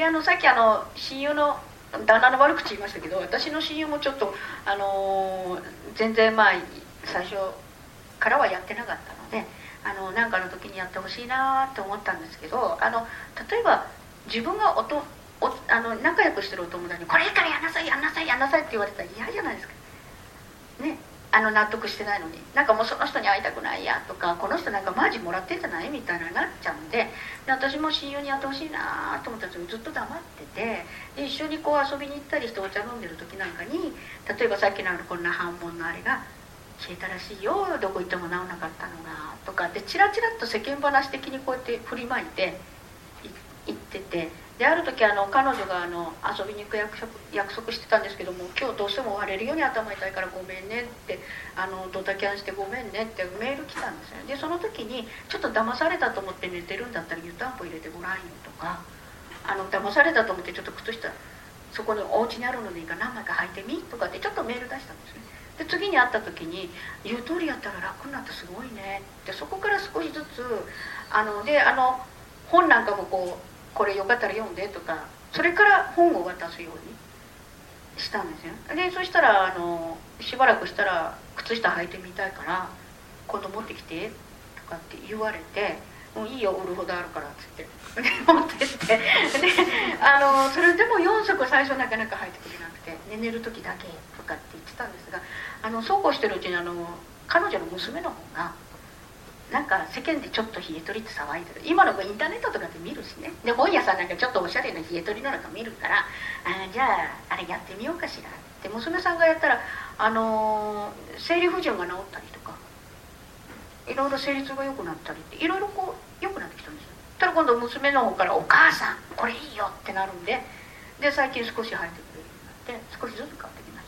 でさっき親友の旦那の悪口言いましたけど、私の親友もちょっと全然最初からはやってなかったので、何かの時にやってほしいなと思ったんですけど、例えば自分が仲良くしてるお友達にこれからやんなさいやんなさいやんなさいって言われたら嫌じゃないですかね。納得してないのに、なんかもうその人に会いたくないやとか、この人なんかマジもらってんじゃないみたいなになっちゃうんで、私も親友にやってほしいなと思ったんですけど、ずっと黙ってて、で一緒にこう遊びに行ったりしてお茶飲んでる時なんかに、例えばさっきのこんな反問のあれが消えたらしいよ、どこ行っても治らなかったのがとかで、チラチラっと世間話的にこうやって振りまいて行ってて、である時彼女が遊びに行く約束してたんですけども、今日どうしても終われるように頭痛いからごめんねって、ドタキャンしてごめんねってメール来たんですよね。でその時にちょっと騙されたと思って寝てるんだったら湯たんぽ入れてごらんよとか、騙されたと思ってちょっと靴下そこにお家にあるのでいいから何枚か履いてみとかってちょっとメール出したんですね。で次に会った時に「言う通りやったら楽になってすごいね」って、そこから少しずつ本なんかもこれよかったら読んでとか、それから本を渡すようにしたんですよ。でそしたらしばらくしたら「靴下履いてみたいから今度持ってきて」とかって言われて「もういいよ売るほどあるから」っつってで持ってってでそれでも4足最初なかなか履いてくれなくて、寝る時だけとかって言ってたんですが、そうこうしてるうちに彼女の娘の方がなんか世間でちょっと冷え取りって騒いでる、今の子インターネットとかで見るしね、で本屋さんなんかちょっとおしゃれな冷え取りのなんか見るから、じゃああれやってみようかしらって娘さんがやったら生理不順が治ったりとか、いろいろ生理痛が良くなったりっていろいろ良くなってきたんですよ。たら今度娘の方から「お母さんこれいいよ」ってなるんで、最近少し履いてくれるようになって少しずつ変わってきました。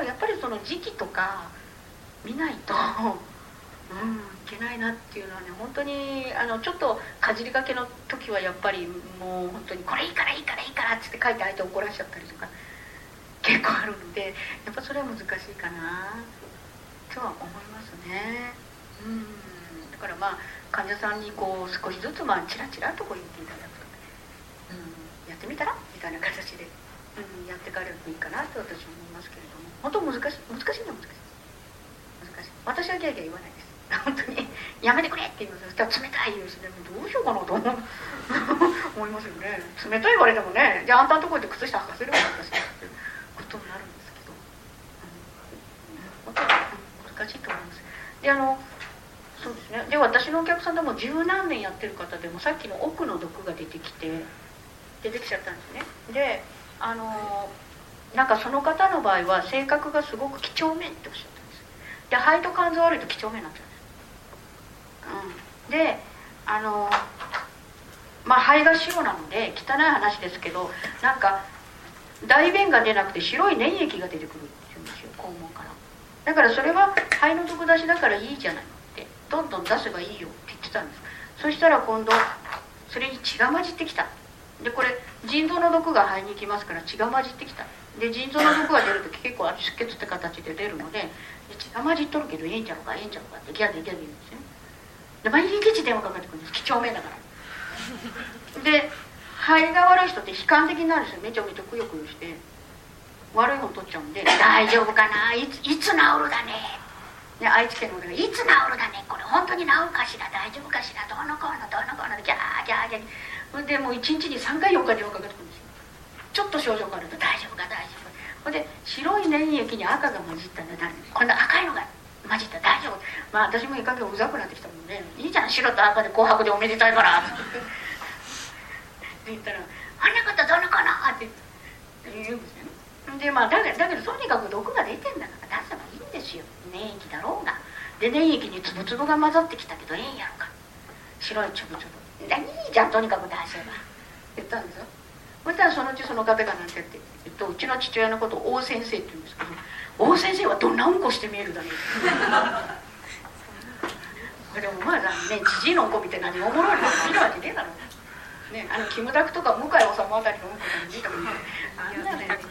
やっぱりその時期とか見ないといけないなっていうのはね、本当にちょっとかじりがけの時はやっぱりもう本当にこれいいからいいからいいからっつって書いて相手怒らしちゃったりとか結構あるので、やっぱそれは難しいかなとは思いますね。だから患者さんに少しずつチラチラと言っていただくと、やってみたらみたいな形で、やっていかれるといいかなと私は思いますけれども、本当難しいのは難しい。私はギャーギャー言わないです。本当にやめてくれって言います。そしたら冷たい言うしね、どうしようかなと思いますよね。冷たい言われてもね、じゃああんたのところで靴下履かせればいいんですかってことになるんですけど、本当に難しいと思います。でそうですね。で私のお客さんでも十何年やってる方でもさっきの奥の毒が出てきちゃったんですね。でなんかその方の場合は性格がすごく几帳面っておっしゃったんです。で肺と肝臓悪いと几帳面になっちゃうんです。で肺が白なので汚い話ですけど、なんか大便が出なくて白い粘液が出てくるって言うんですよ、肛門から。だからそれは肺の毒出しだからいいじゃないのって、どんどん出せばいいよって言ってたんです。そしたら今度それに血が混じってきた。でこれ腎臓の毒が肺に行きますから血が混じってきた。で腎臓の毒が出るとき結構出血って形で出るので、血が混じっとるけどええんちゃうかええんちゃうかってギャーで言うんですよね。で毎日電話かかってくるんです、几帳面だからで肺が悪い人って悲観的になるんですよ。めちゃめちゃくよくよして悪い方取っちゃうんで、大丈夫かな、いつ治るだね、愛知県の方がいつ治るだね、これ本当に治るかしら、大丈夫かしら、どうのこうのどうのこうのギャーギャーギャーでもう1日に3回4回電話かかってくるんですよ。ちょっと症状があると大丈夫か大丈夫か、ほんで白い粘液に赤が混じったんで、今度赤いのが混じったら大丈夫、私もいい加減うざくなってきたもんね、いいじゃん白と赤で紅白でおめでたいからって言ったら「あんなことどうのこうの」って言うんですよね。でだけどとにかく毒が出てんだから出せばいいんですよ、粘液だろうが。で粘液につぶつぶが混ざってきたけどええんやろか、白いつぶつぶいいじゃんとにかく出せば言ったんですよ。そしたらそのうちその方がなんて言ってうちの父親のことを王先生って言うんですけど、王先生はどんなうんこして見えるだねでもねじじいのうんこ見て何おもろいの見るわけねえだろね、キムタクとか向井理あたりのうんこでも見たことないあんなね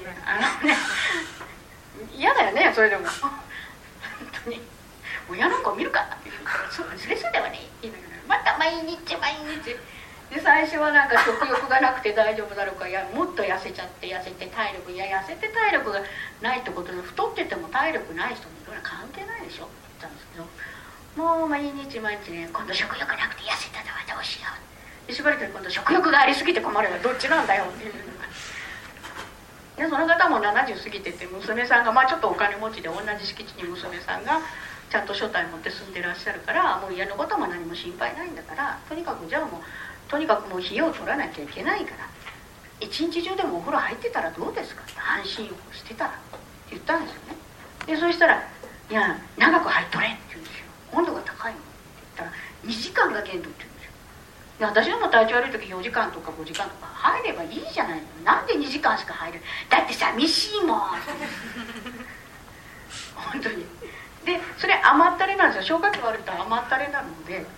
嫌だよね、それでも本当に親の子見るかって言うから「そうではね」って言いながらまた毎日で最初はなんか食欲がなくて大丈夫だろうか、いやもっと痩せちゃって痩せて体力、いや痩せて体力がないってことで太ってても体力ない人もいろいろ関係ないでしょって言ったんですけど、もう毎日毎日ね、今度食欲なくて痩せたのはどうしようで、しばらく今度食欲がありすぎて困るのはどっちなんだよっていうで、その方も70過ぎてて、娘さんがちょっとお金持ちで、同じ敷地に娘さんがちゃんと所帯持って住んでらっしゃるから、もう家のことも何も心配ないんだから、とにかくじゃあもう費用を取らなきゃいけないから、一日中でもお風呂入ってたらどうですかって安心をしてたらって言ったんですよね。でそしたら「いや長く入っとれ」って言うんですよ。温度が高いのって言ったら2時間が限度って言うんですよ。で私でも体調悪い時4時間とか5時間とか入ればいいじゃないの。なんで2時間しか入る、だって寂しいもん本当に。でそれ甘ったれなんですよ。消化器悪いと甘ったれなので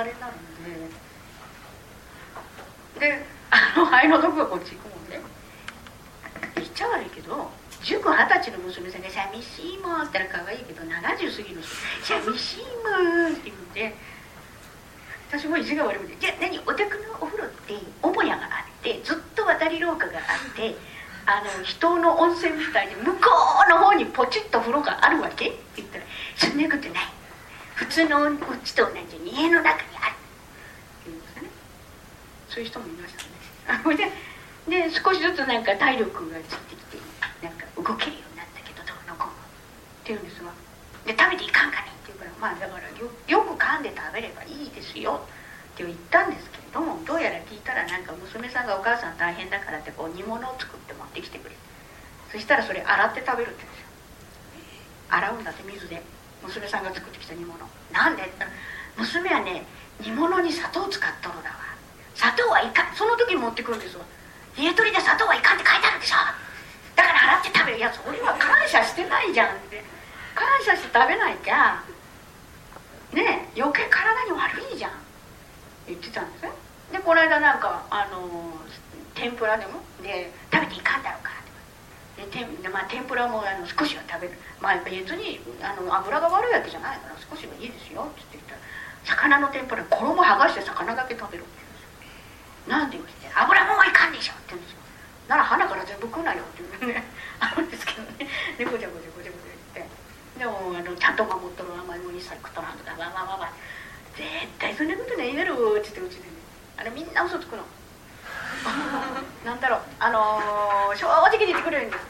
で肺の毒がこっち行くもんね。言っちゃ悪いけど19、20歳の娘さんが寂しいもんって言ったら可愛いけど、70過ぎる人寂しいもんって言うんで、私も意地が悪いので、じゃあ何、お宅のお風呂って母屋があってずっと渡り廊下があって人の温泉みたいに向こうの方にポチッと風呂があるわけって言ったら、そんなことない、普通のお家と同じように家の中にあるって言うんですよね。そういう人もいましたね。で少しずつなんか体力がついてきて、なんか動けるようになったけどどうのこうのって言うんですわ。で食べていかんかねって言うから、だからよく噛んで食べればいいですよって言ったんですけれども、どうやら聞いたらなんか娘さんがお母さん大変だからって煮物を作って持ってきてくれ、そしたらそれ洗って食べるって言うんですよ。洗うんだって水で、娘さんが作ってきた煮物。なんでって言ったら、娘はね煮物に砂糖使っとるだわ、砂糖はいかん、その時に持ってくるんですわ。家取りで砂糖はいかんって書いてあるでしょ、だから洗って食べる。いやそれは感謝してないじゃんって、感謝して食べないきゃねえ余計体に悪いじゃん言ってたんですね。でこの間なんか天ぷらでもで食べていかんだろうかって、天ぷらも少しは食べる、別に油が悪いわけじゃないから少しはいいですよって言ったら、魚の天ぷら衣剥がして魚だけ食べるって言うんですよ。なんで言って油もんはいかんでしょって言うんですよ。なら鼻から全部食うなよっていうねあるんですけどね。でごちゃごちゃ言って、でもちゃんと守っとる甘いもんにさ食っとらんとか絶対そんなことないやろって言って、うちでねみんな嘘つくのなんだろう正直に言ってくれるんです。